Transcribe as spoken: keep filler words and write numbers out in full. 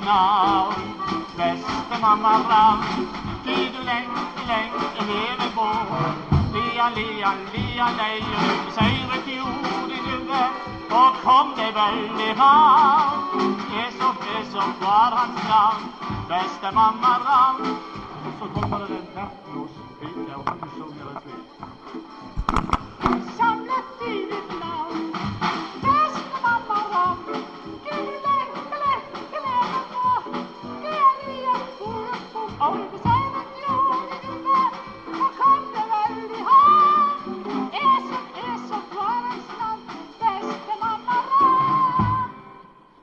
navn. Bäste mamma Ram, ty du länge, länge leve på. Lia, lia, lia, nej, säger till jorden över. Och kom det väldigt varmt. Eso, eso var hans namn. Bäste mamma Ram. Och så kommer den här.